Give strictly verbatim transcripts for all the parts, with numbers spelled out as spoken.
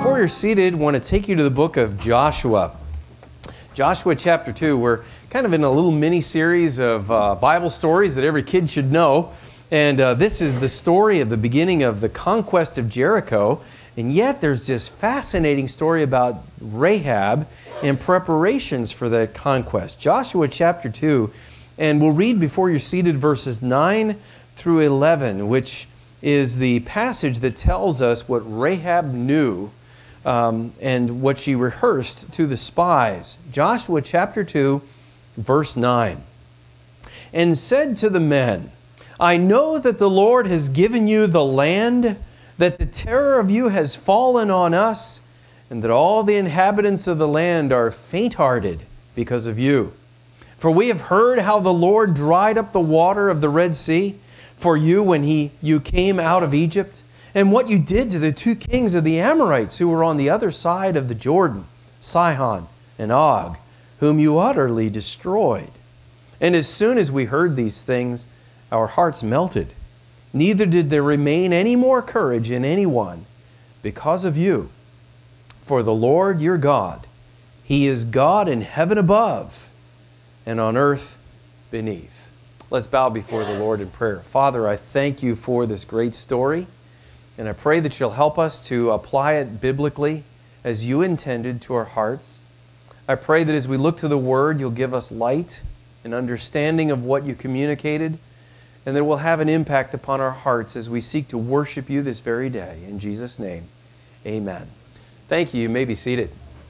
Before you're seated, I want to take you to the book of Joshua. Joshua chapter two. We're kind of in a little mini-series of uh, Bible stories that every kid should know. And uh, this is the story of the beginning of the conquest of Jericho. And yet there's this fascinating story about Rahab and preparations for the conquest. Joshua chapter two. And we'll read before you're seated verses nine through eleven, which is the passage that tells us what Rahab knew um, and what she rehearsed to the spies. Joshua chapter two, verse nine. And said to the men, I know that the Lord has given you the land, that the terror of you has fallen on us, and that all the inhabitants of the land are faint-hearted because of you. For we have heard how the Lord dried up the water of the Red Sea for you when he, you came out of Egypt, and what you did to the two kings of the Amorites who were on the other side of the Jordan, Sihon and Og, whom you utterly destroyed. And as soon as we heard these things, our hearts melted. Neither did there remain any more courage in anyone because of you. For the Lord your God, He is God in heaven above and on earth beneath. Let's bow before the Lord in prayer. Father, I thank you for this great story, and I pray that you'll help us to apply it biblically as you intended to our hearts. I pray that as we look to the Word, you'll give us light and understanding of what you communicated, and that it will have an impact upon our hearts as we seek to worship you this very day. In Jesus' name, amen. Thank you. You may be seated.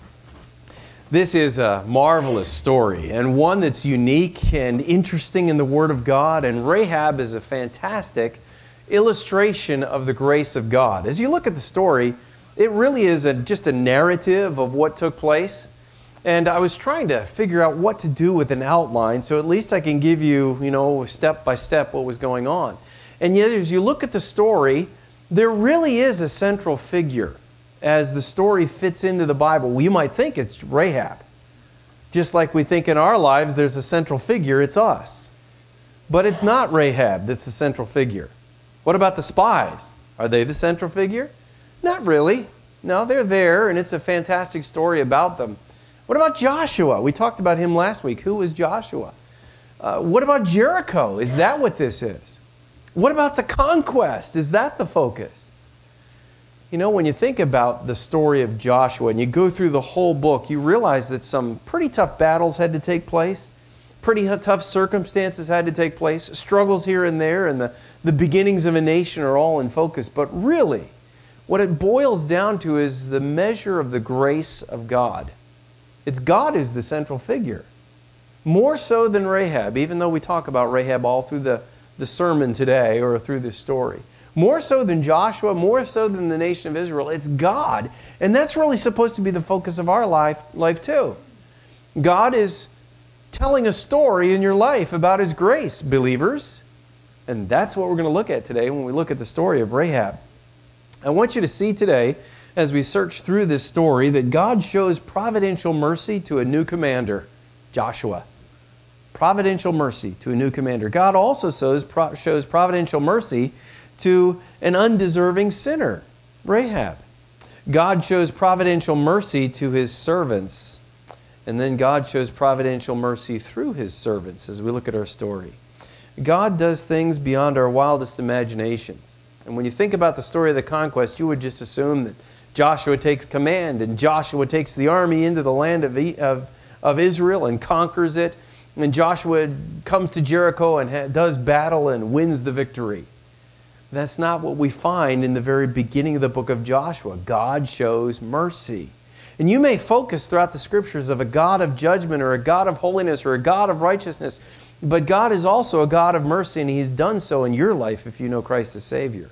This is a marvelous story, and one that's unique and interesting in the Word of God, and Rahab is a fantastic illustration of the grace of God. As you look at the story, it really is a, just a narrative of what took place, and I was trying to figure out what to do with an outline, so at least I can give you, you know, step by step what was going on. And yet, as you look at the story, there really is a central figure. As the story fits into the Bible, well, you might think it's Rahab. Just like we think in our lives there's a central figure, it's us. But it's not Rahab that's the central figure. What about the spies? Are they the central figure? Not really. No, they're there, and it's a fantastic story about them. What about Joshua? We talked about him last week. Who was Joshua? Uh, what about Jericho? Is that what this is? What about the conquest? Is that the focus? You know, when you think about the story of Joshua and you go through the whole book, you realize that some pretty tough battles had to take place. Pretty tough circumstances had to take place. Struggles here and there, and the, the beginnings of a nation are all in focus. But really, what it boils down to is the measure of the grace of God. It's God who's the central figure. More so than Rahab, even though we talk about Rahab all through the, the sermon today or through this story. More so than Joshua, more so than the nation of Israel, it's God. And that's really supposed to be the focus of our life, life too. God is telling a story in your life about His grace, believers. And that's what we're going to look at today when we look at the story of Rahab. I want you to see today, as we search through this story, that God shows providential mercy to a new commander, Joshua. Providential mercy to a new commander. God also shows, shows providential mercy to an undeserving sinner, Rahab. God shows providential mercy to His servants. And then God shows providential mercy through His servants as we look at our story. God does things beyond our wildest imaginations. And when you think about the story of the conquest, you would just assume that Joshua takes command and Joshua takes the army into the land of, of, of Israel and conquers it. And Joshua comes to Jericho and ha- does battle and wins the victory. That's not what we find in the very beginning of the book of Joshua. God shows mercy. And you may focus throughout the Scriptures of a God of judgment or a God of holiness or a God of righteousness, but God is also a God of mercy, and He's done so in your life if you know Christ as Savior.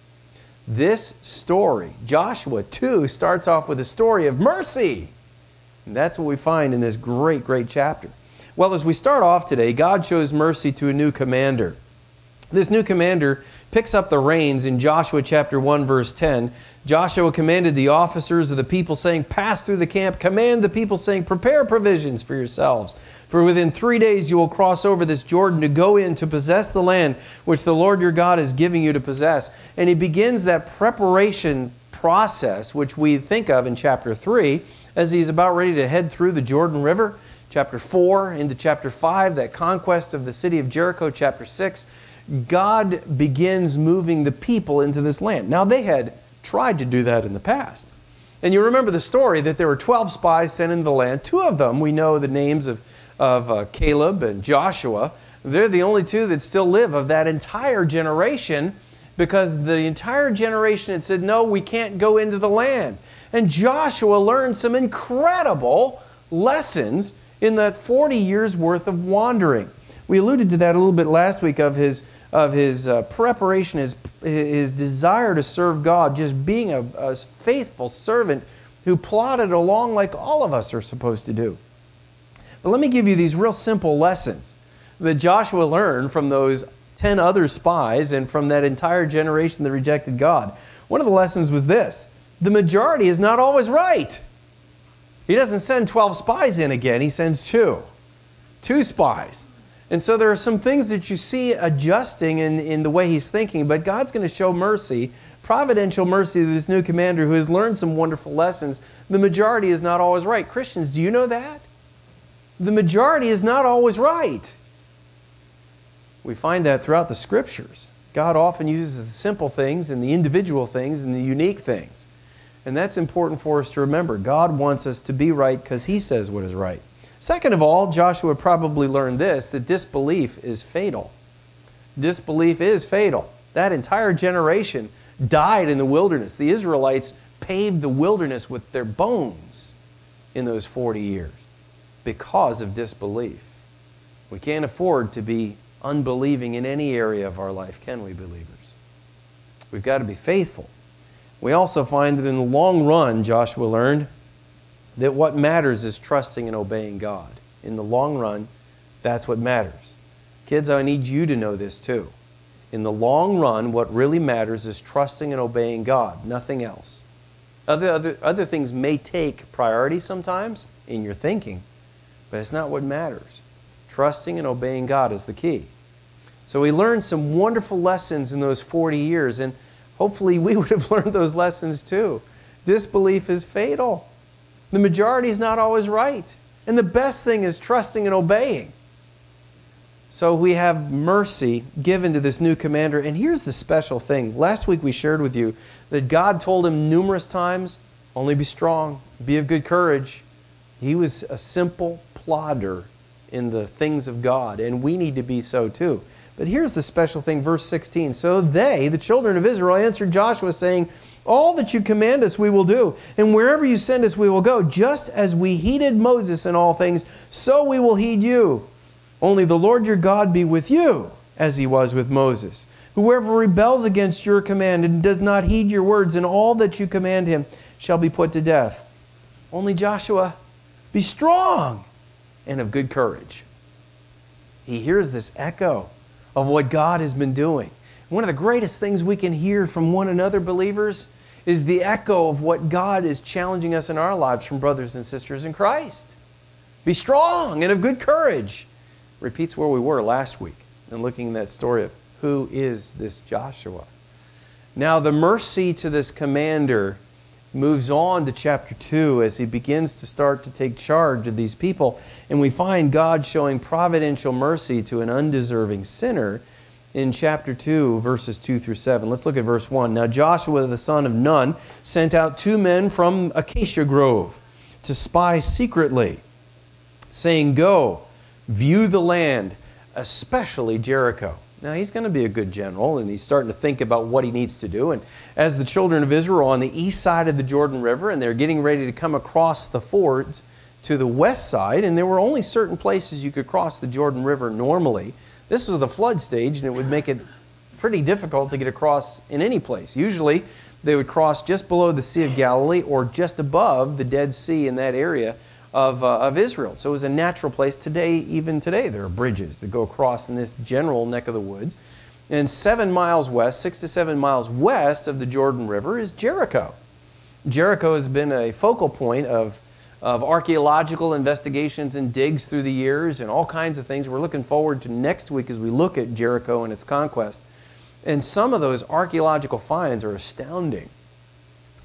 This story, Joshua two, starts off with a story of mercy. And that's what we find in this great, great chapter. Well, as we start off today, God shows mercy to a new commander. This new commander picks up the reins in Joshua chapter one, verse ten. Joshua commanded the officers of the people, saying, pass through the camp, command the people, saying, prepare provisions for yourselves. For within three days you will cross over this Jordan to go in to possess the land which the Lord your God is giving you to possess. And he begins that preparation process, which we think of in chapter three, as he's about ready to head through the Jordan River. Chapter four into chapter five, that conquest of the city of Jericho. Chapter six, God begins moving the people into this land. Now, they had tried to do that in the past. And you remember the story that there were twelve spies sent into the land. Two of them, we know the names of, of uh, Caleb and Joshua. They're the only two that still live of that entire generation, because the entire generation had said, no, we can't go into the land. And Joshua learned some incredible lessons in that forty years worth of wandering. We alluded to that a little bit last week of his, of his uh, preparation, his, his desire to serve God, just being a, a faithful servant who plodded along like all of us are supposed to do. But let me give you these real simple lessons that Joshua learned from those ten other spies and from that entire generation that rejected God. One of the lessons was this: the majority is not always right. He doesn't send twelve spies in again, he sends two. Two spies. And so there are some things that you see adjusting in, in the way he's thinking, but God's going to show mercy, providential mercy to this new commander who has learned some wonderful lessons. The majority is not always right. Christians, do you know that? The majority is not always right. We find that throughout the Scriptures. God often uses the simple things and the individual things and the unique things. And that's important for us to remember. God wants us to be right because He says what is right. Second of all, Joshua probably learned this, that disbelief is fatal. Disbelief is fatal. That entire generation died in the wilderness. The Israelites paved the wilderness with their bones in those forty years because of disbelief. We can't afford to be unbelieving in any area of our life, can we, believers? We've got to be faithful. We also find that in the long run, Joshua learned that what matters is trusting and obeying God. In the long run, that's what matters. Kids, I need you to know this too. In the long run, what really matters is trusting and obeying God, nothing else. Other, other, other things may take priority sometimes in your thinking, but it's not what matters. Trusting and obeying God is the key. So we learned some wonderful lessons in those forty years, and hopefully we would have learned those lessons too. Disbelief is fatal. The majority is not always right. And the best thing is trusting and obeying. So we have mercy given to this new commander. And here's the special thing. Last week we shared with you that God told him numerous times, only be strong, be of good courage. He was a simple plodder in the things of God, and we need to be so too. But here's the special thing, verse sixteen. So they, the children of Israel, answered Joshua, saying, all that you command us we will do, and wherever you send us we will go. Just as we heeded Moses in all things, so we will heed you. Only the Lord your God be with you, as He was with Moses. Whoever rebels against your command and does not heed your words, and all that you command him shall be put to death. Only Joshua, be strong and of good courage. He hears this echo of what God has been doing. One of the greatest things we can hear from one another, believers, is the echo of what God is challenging us in our lives from brothers and sisters in Christ. Be strong and of good courage. Repeats where we were last week and looking at that story of who is this Joshua. Now the mercy to this commander moves on to chapter two as he begins to start to take charge of these people. And we find God showing providential mercy to an undeserving sinner in chapter two, verses two through seven. Let's look at verse one. Now Joshua the son of Nun sent out two men from Acacia Grove to spy secretly, saying, go, view the land, especially Jericho. Now he's going to be a good general, and he's starting to think about what he needs to do. And as the children of Israel are on the east side of the Jordan River, and they're getting ready to come across the fords to the west side, and there were only certain places you could cross the Jordan River normally. This was the flood stage, and it would make it pretty difficult to get across in any place. Usually, they would cross just below the Sea of Galilee or just above the Dead Sea in that area of, uh, of Israel. So it was a natural place. Today, even today, there are bridges that go across in this general neck of the woods. And seven miles west, six to seven miles west of the Jordan River is Jericho. Jericho has been a focal point of of archaeological investigations and digs through the years and all kinds of things. We're looking forward to next week as we look at Jericho and its conquest. And some of those archaeological finds are astounding.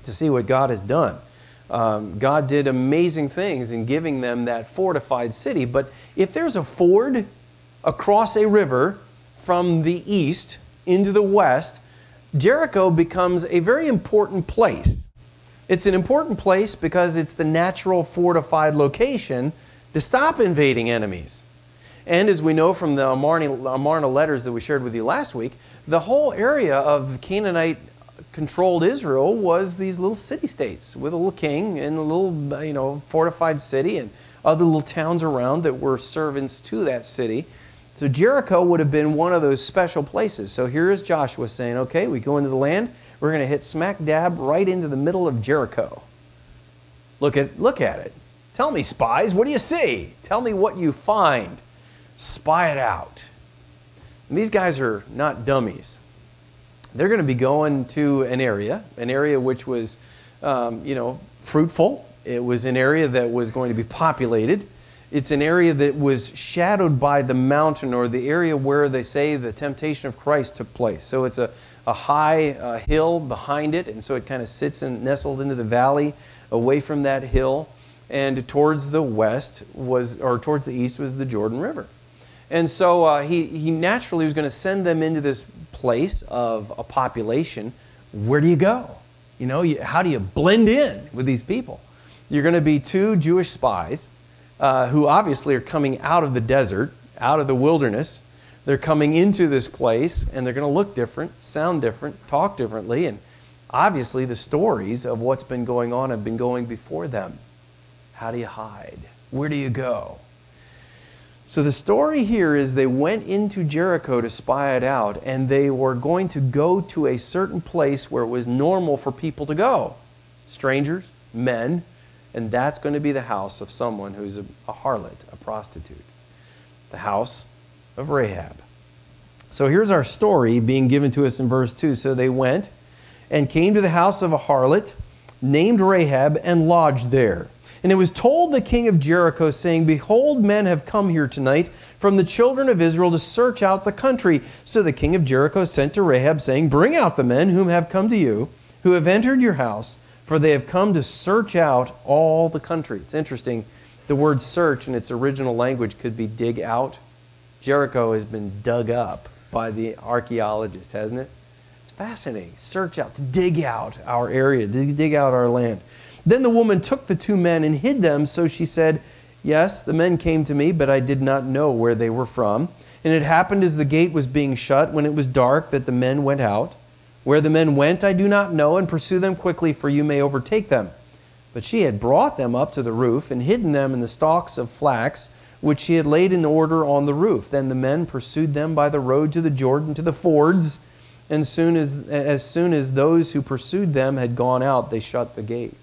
to see what God has done. Um, God did amazing things in giving them that fortified city. But if there's a ford across a river from the east into the west, Jericho becomes a very important place. It's an important place because it's the natural fortified location to stop invading enemies. And as we know from the Amarna, Amarna letters that we shared with you last week, the whole area of Canaanite-controlled Israel was these little city-states with a little king and a little, you know, fortified city and other little towns around that were servants to that city. So Jericho would have been one of those special places. So here is Joshua saying, okay, we go into the land, we're going to hit smack dab right into the middle of Jericho. Look at, look at it. Tell me, spies, what do you see? Tell me what you find. Spy it out. And these guys are not dummies. They're going to be going to an area, an area which was, um, you know, fruitful. It was an area that was going to be populated. It's an area that was shadowed by the mountain, or the area where they say the temptation of Christ took place. So it's a, a high uh, hill behind it, and so it kind of sits and nestled into the valley away from that hill. And towards the west was, or towards the east was the Jordan River. And so uh, he, he naturally was going to send them into this place of a population. Where do you go? You know, you, how do you blend in with these people? You're going to be two Jewish spies uh, who obviously are coming out of the desert, out of the wilderness. They're coming into this place, and they're going to look different, sound different, talk differently. And obviously the stories of what's been going on have been going before them. How do you hide? Where do you go? So the story here is they went into Jericho to spy it out, and they were going to go to a certain place where it was normal for people to go. Strangers, men, and that's going to be the house of someone who's a, a harlot, a prostitute. The house of Rahab. So here's our story being given to us in verse two. So they went and came to the house of a harlot named Rahab and lodged there. And it was told the king of Jericho, saying, Behold, men have come here tonight from the children of Israel to search out the country. So the king of Jericho sent to Rahab, saying, Bring out the men whom have come to you, who have entered your house, for they have come to search out all the country. It's interesting. The word search in its original language could be dig out. Jericho has been dug up by the archaeologists, hasn't it? It's fascinating. Search out, to dig out our area, to dig out our land. Then the woman took the two men and hid them, so she said, Yes, the men came to me, but I did not know where they were from. And it happened as the gate was being shut, when it was dark, that the men went out. Where the men went I do not know, and pursue them quickly, for you may overtake them. But she had brought them up to the roof, and hidden them in the stalks of flax, which she had laid in order on the roof. Then the men pursued them by the road to the Jordan, to the fords, and soon as, as soon as those who pursued them had gone out, they shut the gate.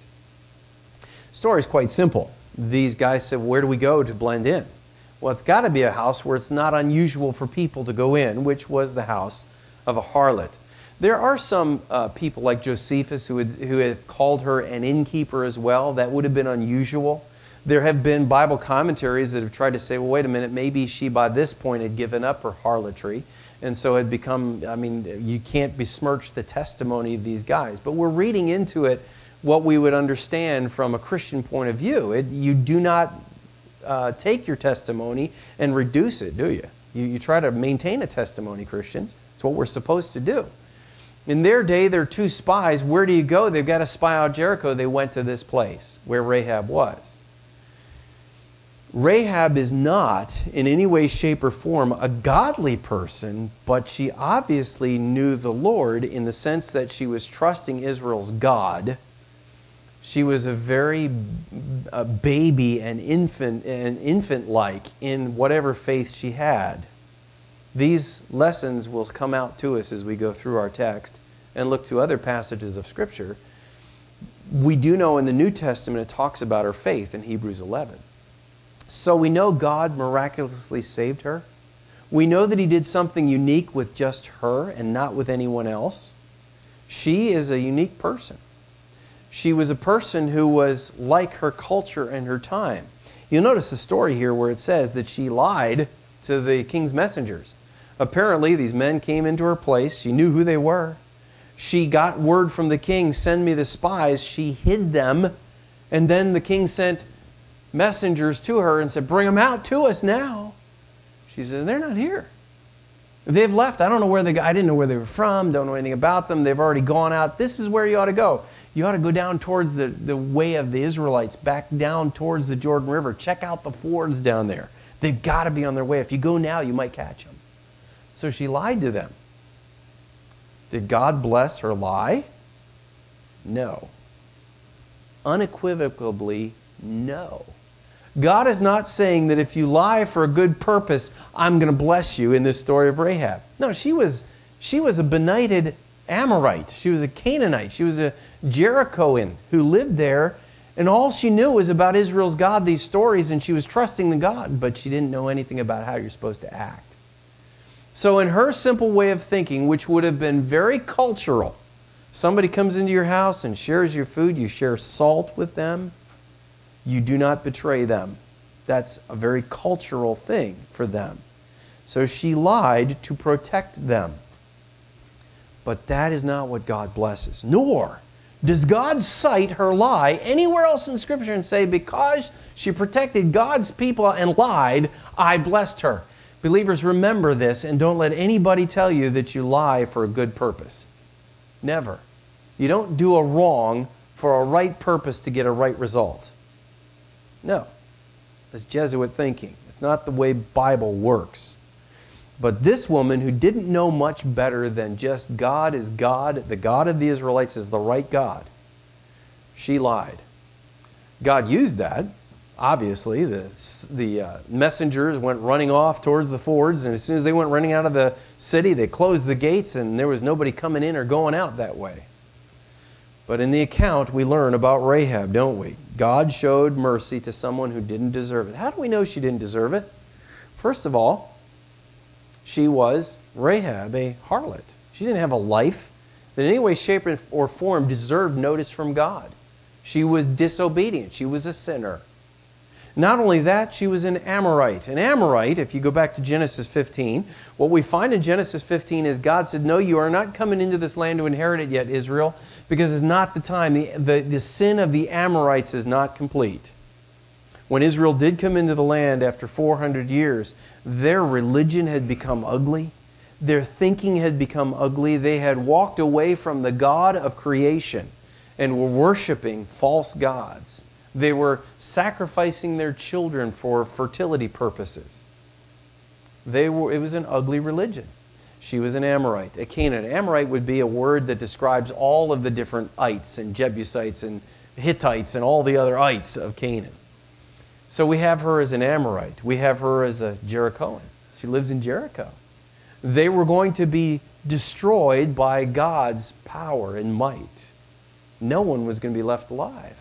The story is quite simple. These guys said, where do we go to blend in? Well, it's got to be a house where it's not unusual for people to go in, which was the house of a harlot. There are some uh, people like Josephus who, had, who have called her an innkeeper as well. That would have been unusual. There have been Bible commentaries that have tried to say, well, wait a minute, maybe she by this point had given up her harlotry, and so had become, I mean, you can't besmirch the testimony of these guys. But we're reading into it what we would understand from a Christian point of view. It, you do not uh, take your testimony and reduce it, do you? you? You try to maintain a testimony, Christians. It's what we're supposed to do. In their day, there are two spies. Where do you go? They've got to spy out Jericho. They went to this place where Rahab was. Rahab is not in any way, shape, or form a godly person, but she obviously knew the Lord in the sense that she was trusting Israel's God. She was a very a baby and infant and infant-like in whatever faith she had. These lessons will come out to us as we go through our text and look to other passages of Scripture. We do know in the New Testament it talks about her faith in Hebrews eleven. So we know God miraculously saved her. We know that He did something unique with just her and not with anyone else. She is a unique person. She was a person who was like her culture and her time. You'll notice the story here where it says that she lied to the king's messengers. Apparently, these men came into her place. She knew who they were. she got word from the king, send me the spies. She hid them. And then the king sent messengers to her and said, bring them out to us now. She said, they're not here. They've left. I don't know where they go. I didn't know where they were from. Don't know anything about them. They've already gone out. This is where you ought to go. You ought to go down towards the, the way of the Israelites, back down towards the Jordan River. Check out the fords down there. They've got to be on their way. If you go now, you might catch them. So she lied to them. Did God bless her lie? No. Unequivocally, no. God is not saying that if you lie for a good purpose, I'm going to bless you in this story of Rahab. No, she was, she was a benighted Amorite. She was a Canaanite. She was a Jerichoan who lived there, and all she knew was about Israel's God, these stories, and she was trusting the God, but she didn't know anything about how you're supposed to act. So in her simple way of thinking, which would have been very cultural, somebody comes into your house and shares your food, you share salt with them, you do not betray them. That's a very cultural thing for them. So she lied to protect them. But that is not what God blesses. Nor does God cite her lie anywhere else in Scripture and say, because she protected God's people and lied, I blessed her. Believers, remember this and don't let anybody tell you that you lie for a good purpose. Never. You don't do a wrong for a right purpose to get a right result. No. That's Jesuit thinking. It's not the way Bible works. But this woman who didn't know much better than just God is God, the God of the Israelites is the right God, she lied. God used that. Obviously, the, the uh, messengers went running off towards the fords, and as soon as they went running out of the city, they closed the gates, and there was nobody coming in or going out that way. But in the account, we learn about Rahab, don't we? God showed mercy to someone who didn't deserve it. How do we know she didn't deserve it? First of all, she was, Rahab, a harlot. She didn't have a life that in any way, shape, or form deserved notice from God. She was disobedient. She was a sinner. Not only that, she was an Amorite. An Amorite, if you go back to Genesis fifteen, what we find in Genesis fifteen is God said, no, you are not coming into this land to inherit it yet, Israel, because it's not the time. The, the, the sin of the Amorites is not complete. When Israel did come into the land after four hundred years, their religion had become ugly. Their thinking had become ugly. They had walked away from the God of creation and were worshiping false gods. They were sacrificing their children for fertility purposes. They were, it was an ugly religion. She was an Amorite, a Canaanite. Amorite would be a word that describes all of the different ites and Jebusites and Hittites and all the other ites of Canaan. So we have her as an Amorite. We have her as a Jerichoan. She lives in Jericho. They were going to be destroyed by God's power and might. No one was going to be left alive.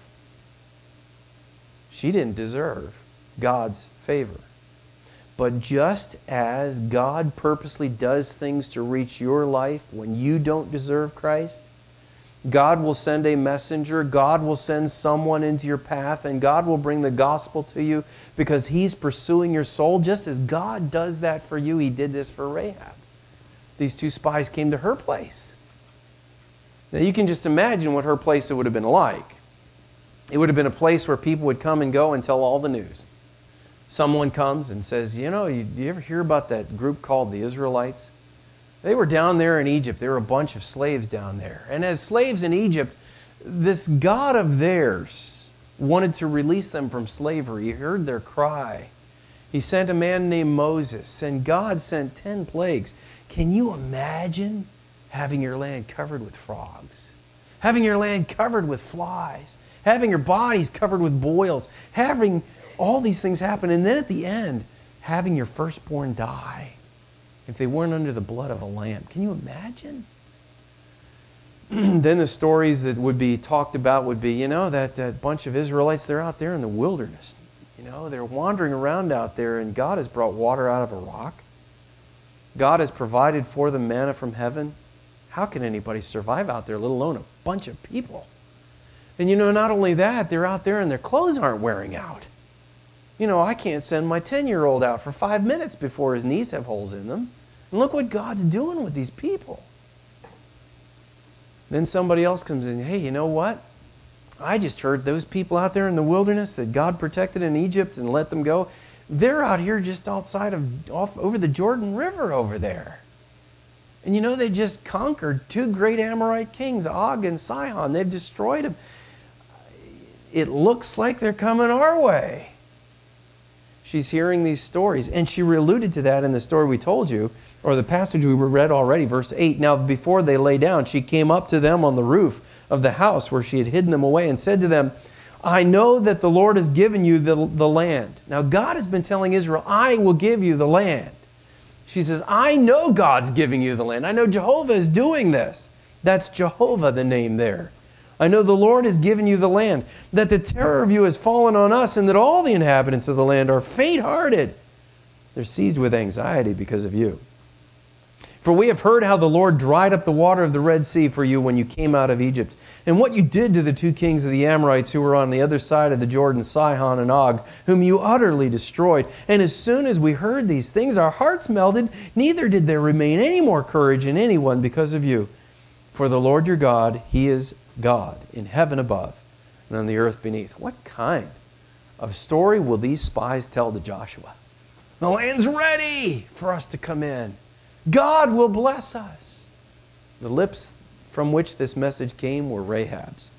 She didn't deserve God's favor. But just as God purposely does things to reach your life when you don't deserve Christ, God will send a messenger, God will send someone into your path, and God will bring the gospel to you because He's pursuing your soul. Just as God does that for you, He did this for Rahab. These two spies came to her place. Now you can just imagine what her place it would have been like. It would have been a place where people would come and go and tell all the news. Someone comes and says, you know, you, you ever hear about that group called the Israelites? They were down there in Egypt. There were a bunch of slaves down there. And as slaves in Egypt, this God of theirs wanted to release them from slavery. He heard their cry. He sent a man named Moses, and God sent ten plagues. Can you imagine having your land covered with frogs? Having your land covered with flies? Having your bodies covered with boils? Having all these things happen, and then at the end, having your firstborn die if they weren't under the blood of a lamb. Can you imagine? Then the stories that would be talked about would be, you know, that, that bunch of Israelites, they're out there in the wilderness. You know, they're wandering around out there, and God has brought water out of a rock. God has provided for them manna from heaven. How can anybody survive out there, let alone a bunch of people? And you know, not only that, they're out there and their clothes aren't wearing out. You know, I can't send my ten-year-old out for five minutes before his knees have holes in them. And look what God's doing with these people. Then somebody else comes in, hey, you know what? I just heard those people out there in the wilderness that God protected in Egypt and let them go, they're out here just outside of, off over the Jordan River over there. And you know, they just conquered two great Amorite kings, Og and Sihon. They've destroyed them. It looks like they're coming our way. She's hearing these stories, and she alluded to that in the story we told you, or the passage we read already, verse eight. Now, before they lay down, she came up to them on the roof of the house where she had hidden them away and said to them, I know that the Lord has given you the, the land. Now, God has been telling Israel, I will give you the land. She says, I know God's giving you the land. I know Jehovah is doing this. That's Jehovah, the name there. I know the Lord has given you the land, that the terror of you has fallen on us, and that all the inhabitants of the land are faint-hearted. They're seized with anxiety because of you. For we have heard how the Lord dried up the water of the Red Sea for you when you came out of Egypt, and what you did to the two kings of the Amorites who were on the other side of the Jordan, Sihon and Og, whom you utterly destroyed. And as soon as we heard these things, our hearts melted, neither did there remain any more courage in anyone because of you. For the Lord your God, He is God in heaven above and on the earth beneath. What kind of story will these spies tell to Joshua? The land's ready for us to come in. God will bless us. The lips from which this message came were Rahab's.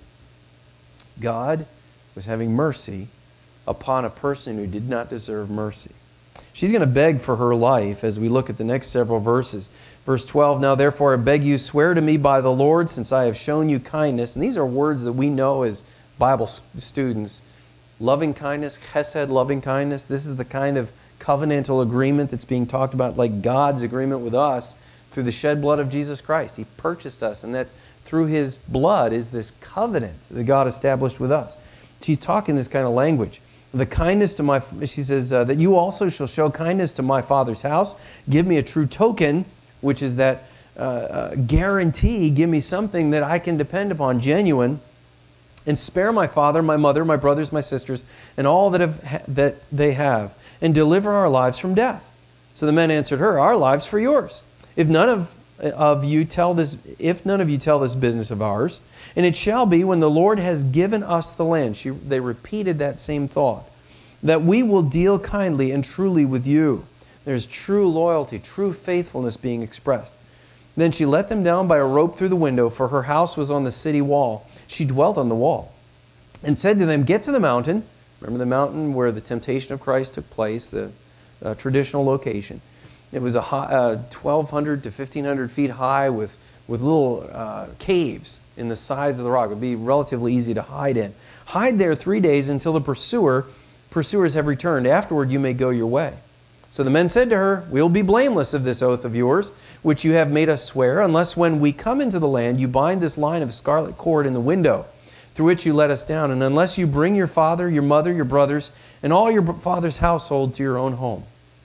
God was having mercy upon a person who did not deserve mercy. She's going to beg for her life as we look at the next several verses. Verse twelve, now therefore I beg you, swear to me by the Lord, since I have shown you kindness. And these are words that we know as Bible students. Loving kindness, chesed, loving kindness. This is the kind of covenantal agreement that's being talked about, like God's agreement with us through the shed blood of Jesus Christ. He purchased us, and that's through His blood is this covenant that God established with us. She's talking this kind of language. The kindness to my, she says, uh, that you also shall show kindness to my father's house. Give me a true token, which is that uh, uh, guarantee. Give me something that I can depend upon, genuine. And spare my father, my mother, my brothers, my sisters, and all that have that they have, and deliver our lives from death. So the men answered her, our lives for yours. If none of, of you tell this, if none of you tell this business of ours, and it shall be when the Lord has given us the land. She, they repeated that same thought, that we will deal kindly and truly with you. There's true loyalty, true faithfulness being expressed. Then she let them down by a rope through the window, for her house was on the city wall. She dwelt on the wall, and said to them, get to the mountain. Remember the mountain where the temptation of Christ took place, the uh, traditional location. It was a high, uh, twelve hundred to fifteen hundred feet high with, with little uh, caves in the sides of the rock. It would be relatively easy to hide in. Hide there three days until the pursuer, pursuers have returned. Afterward you may go your way. So the men said to her, we will be blameless of this oath of yours, which you have made us swear, unless when we come into the land you bind this line of scarlet cord in the window, through which you let us down, and unless you bring your father, your mother, your brothers, and all your father's household to your own home.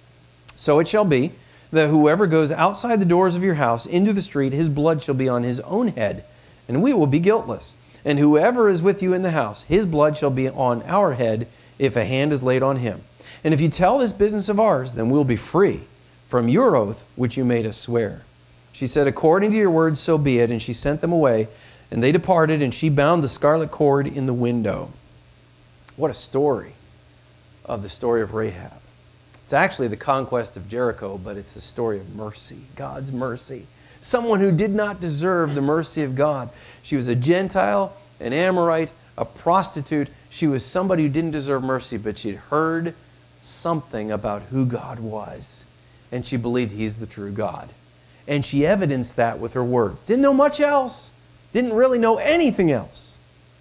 So it shall be that whoever goes outside the doors of your house into the street, his blood shall be on his own head, and we will be guiltless. And whoever is with you in the house, his blood shall be on our head, if a hand is laid on him. And if you tell this business of ours, then we'll be free from your oath which you made us swear. She said, according to your words, so be it. And she sent them away, and they departed, and she bound the scarlet cord in the window. What a story of the story of Rahab. It's actually the conquest of Jericho, but it's the story of mercy, God's mercy. Someone who did not deserve the mercy of God. She was a Gentile, an Amorite, a prostitute. She was somebody who didn't deserve mercy, but she'd heard something about who God was, and she believed He's the true God. And she evidenced that with her words. Didn't know much else. Didn't really know anything else.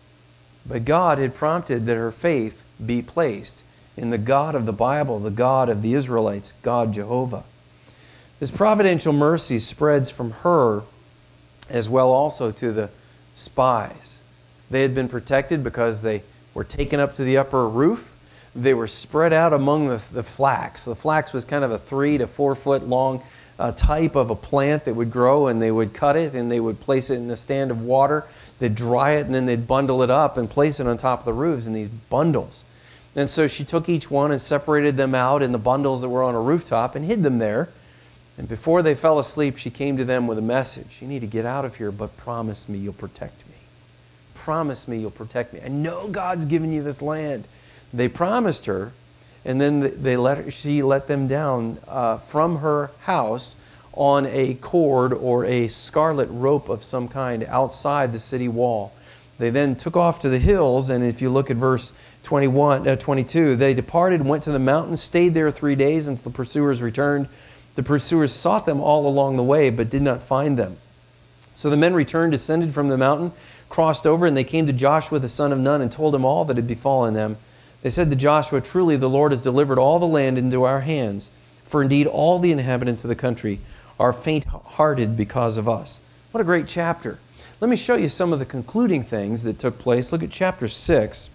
But God had prompted that her faith be placed in the God of the Bible, the God of the Israelites, God Jehovah. This providential mercy spreads from her as well also to the spies. They had been protected because they were taken up to the upper roof. They were spread out among the, the flax. The flax was kind of a three to four foot long uh, type of a plant that would grow, and they would cut it and they would place it in a stand of water. They'd dry it, and then they'd bundle it up and place it on top of the roofs in these bundles. And so she took each one and separated them out in the bundles that were on a rooftop and hid them there. And before they fell asleep, she came to them with a message. You need to get out of here, but promise me you'll protect me. Promise me you'll protect me. I know God's given you this land. They promised her, and then they let her, she let them down uh, from her house on a cord or a scarlet rope of some kind outside the city wall. They then took off to the hills, and if you look at verse twenty-one, uh, twenty-two, they departed and went to the mountains, stayed there three days until the pursuers returned. The pursuers sought them all along the way, but did not find them. So the men returned, descended from the mountain, crossed over, and they came to Joshua the son of Nun and told him all that had befallen them. They said to Joshua, truly the Lord has delivered all the land into our hands, for indeed all the inhabitants of the country are faint-hearted because of us. What a great chapter. Let me show you some of the concluding things that took place. Look at chapter six.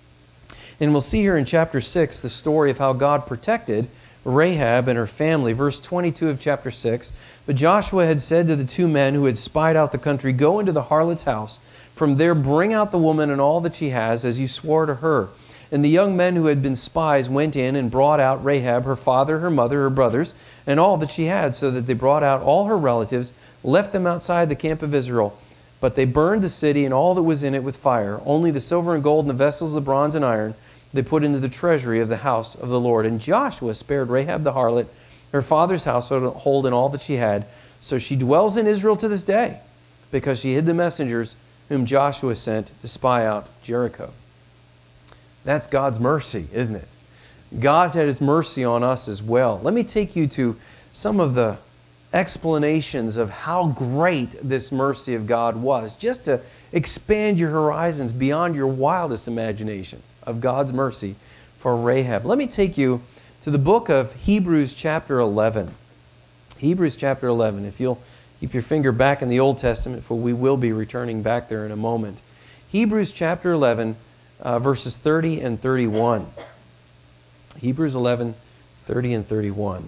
And we'll see here in chapter six the story of how God protected Rahab and her family. Verse twenty-two of chapter six. But Joshua had said to the two men who had spied out the country, go into the harlot's house. From there bring out the woman and all that she has, as you swore to her. And the young men who had been spies went in and brought out Rahab, her father, her mother, her brothers, and all that she had, so that they brought out all her relatives, left them outside the camp of Israel. But they burned the city and all that was in it with fire. Only the silver and gold and the vessels, the bronze and iron, they put into the treasury of the house of the Lord. And Joshua spared Rahab the harlot, her father's household, and all that she had. So she dwells in Israel to this day, because she hid the messengers whom Joshua sent to spy out Jericho. That's God's mercy, isn't it? God's had His mercy on us as well. Let me take you to some of the explanations of how great this mercy of God was, just to expand your horizons beyond your wildest imaginations of God's mercy for Rahab. Let me take you to the book of Hebrews chapter eleven. Hebrews chapter eleven. If you'll keep your finger back in the Old Testament, for we will be returning back there in a moment. Hebrews chapter eleven, uh, verses thirty and thirty-one. Hebrews eleven, thirty and thirty-one.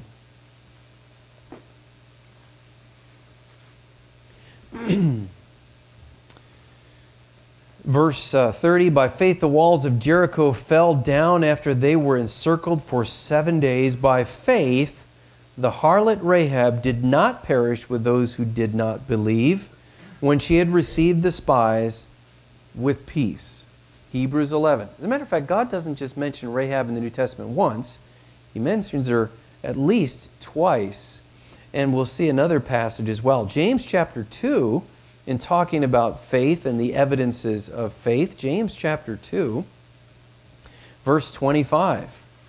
Verse uh, thirty, by faith the walls of Jericho fell down after they were encircled for seven days. By faith the harlot Rahab did not perish with those who did not believe, when she had received the spies with peace. Hebrews eleven. As a matter of fact, God doesn't just mention Rahab in the New Testament once. He mentions her at least twice. And we'll see another passage as well. James chapter two, in talking about faith and the evidences of faith, James chapter two, verse twenty-five.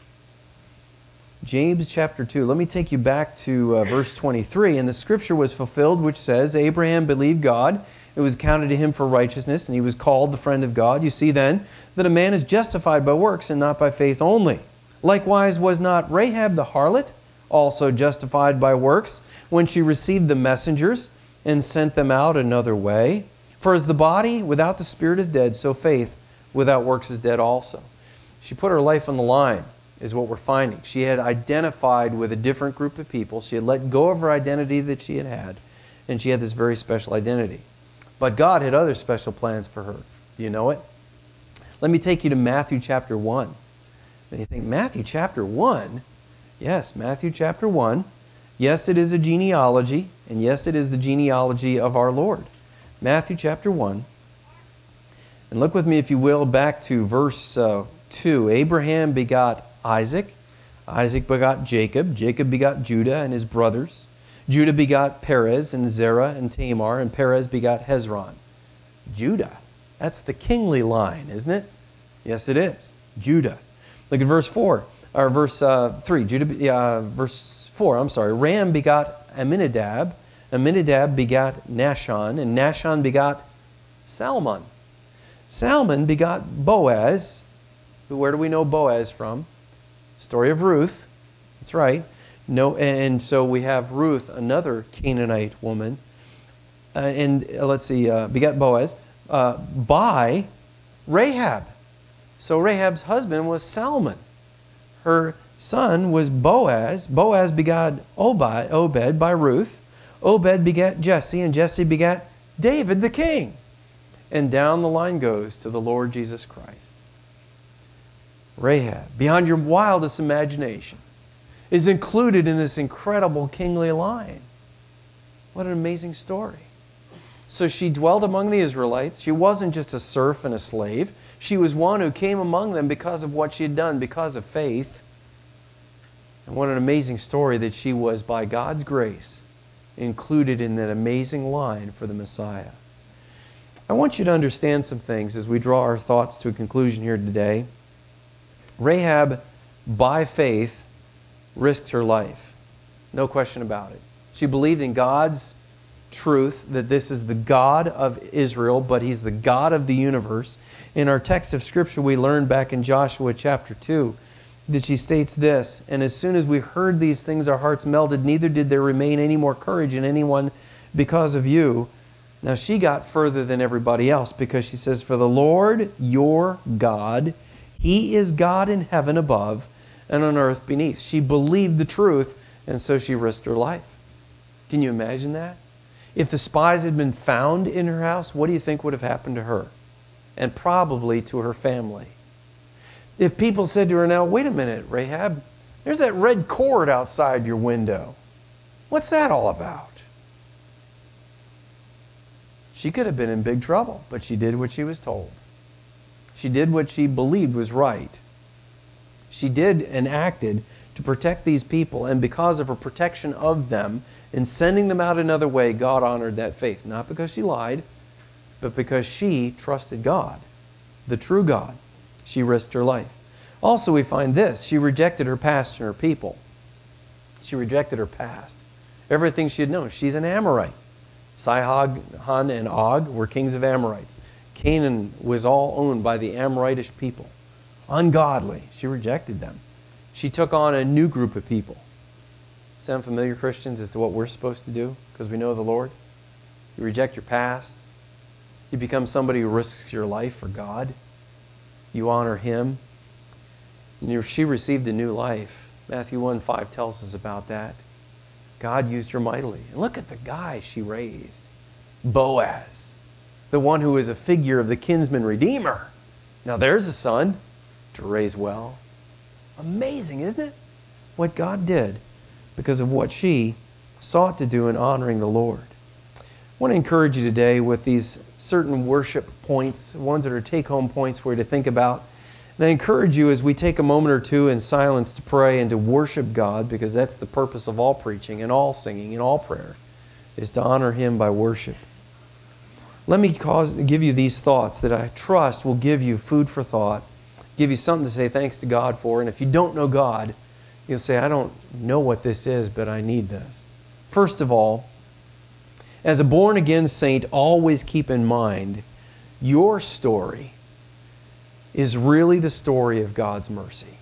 James chapter two. Let me take you back to uh, verse twenty-three. And the scripture was fulfilled, which says, Abraham believed God. It was counted to him for righteousness, and he was called the friend of God. You see then that a man is justified by works and not by faith only. Likewise, was not Rahab the harlot also justified by works when she received the messengers and sent them out another way? For as the body without the spirit is dead, so faith without works is dead also. She put her life on the line, is what we're finding. She had identified with a different group of people. She had let go of her identity that she had had, and she had this very special identity. But God had other special plans for her. Do you know it? Let me take you to Matthew chapter one. And you think, Matthew chapter one? Yes, Matthew chapter one. Yes, it is a genealogy, and yes, it is the genealogy of our Lord. Matthew chapter one. And look with me, if you will, back to verse uh, two. Abraham begot Isaac. Isaac begot Jacob. Jacob begot Judah and his brothers. Judah begot Perez and Zerah and Tamar, and Perez begot Hezron. Judah. That's the kingly line, isn't it? Yes, it is. Judah. Look at verse four. Or verse uh, three, Judah, uh, verse four, I'm sorry. Ram begot Amminadab, Amminadab begot Nahshon, and Nahshon begot Salmon. Salmon begot Boaz. Where do we know Boaz from? Story of Ruth. That's right. No, and so we have Ruth, another Canaanite woman. Uh, and uh, let's see, uh, begot Boaz uh, by Rahab. So Rahab's husband was Salmon. Her son was Boaz. Boaz begot Obed, Obed by Ruth. Obed begat Jesse, and Jesse begat David the king. And down the line goes to the Lord Jesus Christ. Rahab, beyond your wildest imagination. is included in this incredible kingly line. What an amazing story. So she dwelt among the Israelites. She wasn't just a serf and a slave. She was one who came among them because of what she had done, because of faith. And what an amazing story that she was, by God's grace, included in that amazing line for the Messiah. I want you to understand some things as we draw our thoughts to a conclusion here today. Rahab, by faith, risked her life. No question about it. She believed in God's truth, that this is the God of Israel, but He's the God of the universe. In our text of Scripture, we learned back in Joshua chapter two that she states this, "And as soon as we heard these things, our hearts melted, neither did there remain any more courage in anyone because of you." Now she got further than everybody else, because she says, "For the Lord your God, He is God in heaven above and on earth beneath." She believed the truth, and so she risked her life. Can you imagine that? If the spies had been found in her house, what do you think would have happened to her? And probably to her family. If people said to her, "Now, wait a minute, Rahab, there's that red cord outside your window. What's that all about?" She could have been in big trouble, but she did what she was told. She did what she believed was right. She did and acted to protect these people, and because of her protection of them and sending them out another way, God honored that faith. Not because she lied, but because she trusted God, the true God. She risked her life. Also, we find this. She rejected her past and her people. She rejected her past. Everything she had known. She's an Amorite. Sihon and Og were kings of Amorites. Canaan was all owned by the Amoritish people. Ungodly. She rejected them. She took on a new group of people. Sound familiar, Christians, as to what we're supposed to do because we know the Lord? You reject your past. You become somebody who risks your life for God. You honor Him. And she received a new life. Matthew one five tells us about that. God used her mightily. And look at the guy she raised. Boaz, the one who is a figure of the kinsman redeemer. Now there's a son to raise well. Amazing, isn't it? What God did because of what she sought to do in honoring the Lord. I want to encourage you today with these certain worship points, ones that are take-home points for you to think about. And I encourage you as we take a moment or two in silence to pray and to worship God, because that's the purpose of all preaching and all singing and all prayer, is to honor Him by worship. Let me cause, give you these thoughts that I trust will give you food for thought, give you something to say thanks to God for. And if you don't know God, you'll say, "I don't know what this is, but I need this." First of all, as a born-again saint, always keep in mind your story is really the story of God's mercy.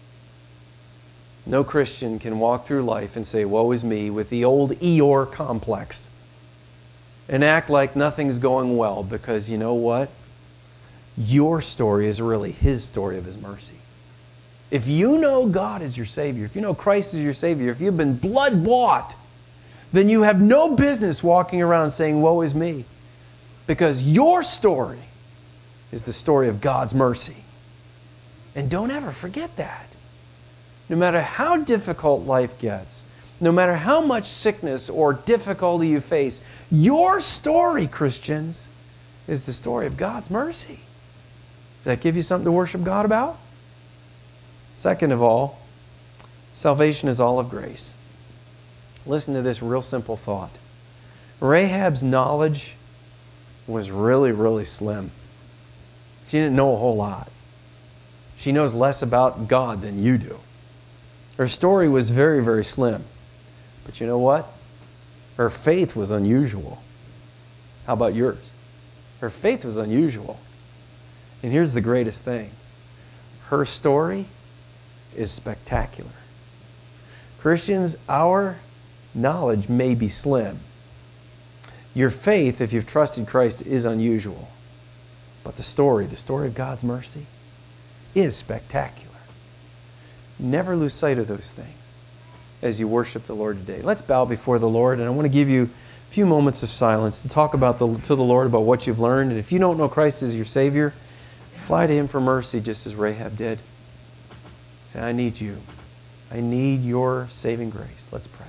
No Christian can walk through life and say, "Woe is me," with the old Eeyore complex and act like nothing's going well, because you know what? Your story is really His story of His mercy. If you know God as your Savior, if you know Christ as your Savior, if you've been blood-bought, then you have no business walking around saying, "Woe is me," because your story is the story of God's mercy. And don't ever forget that. No matter how difficult life gets, no matter how much sickness or difficulty you face, your story, Christians, is the story of God's mercy. Does that give you something to worship God about? Second of all, salvation is all of grace. Listen to this real simple thought. Rahab's knowledge was really, really slim. She didn't know a whole lot. She knows less about God than you do. Her story was very, very slim. But you know what? Her faith was unusual. How about yours? Her faith was unusual. And here's the greatest thing. Her story is spectacular. Christians, our knowledge may be slim. Your faith, if you've trusted Christ, is unusual. But the story, the story of God's mercy, is spectacular. Never lose sight of those things as you worship the Lord today. Let's bow before the Lord, and I want to give you a few moments of silence to talk about the, to the Lord about what you've learned. And if you don't know Christ as your Savior, fly to Him for mercy just as Rahab did. Say, "I need you. I need your saving grace. Let's pray.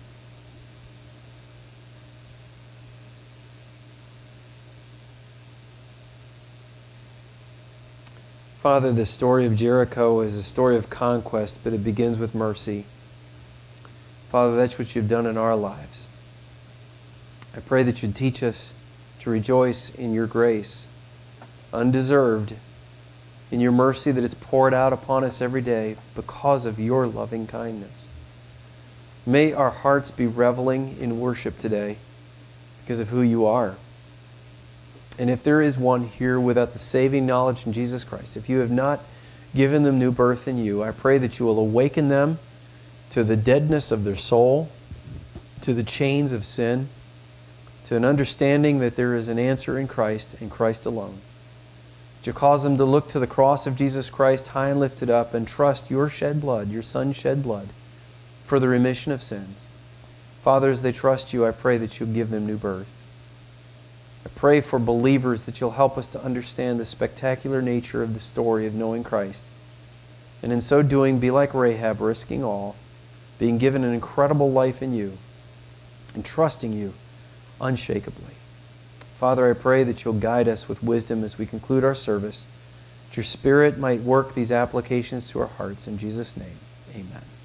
Father, the story of Jericho is a story of conquest, but it begins with mercy. Father, that's what you've done in our lives. I pray that you'd teach us to rejoice in your grace, undeserved, in your mercy that it's poured out upon us every day because of your loving kindness. May our hearts be reveling in worship today because of who you are. And if there is one here without the saving knowledge in Jesus Christ, if you have not given them new birth in you, I pray that you will awaken them to the deadness of their soul, to the chains of sin, to an understanding that there is an answer in Christ and Christ alone. That you cause them to look to the cross of Jesus Christ high and lifted up and trust your shed blood, your Son's shed blood, for the remission of sins. Father, as they trust you, I pray that you'll give them new birth. I pray for believers that you'll help us to understand the spectacular nature of the story of knowing Christ. And in so doing, be like Rahab, risking all, being given an incredible life in you, and trusting you unshakably. Father, I pray that you'll guide us with wisdom as we conclude our service, that your Spirit might work these applications to our hearts. In Jesus' name, amen.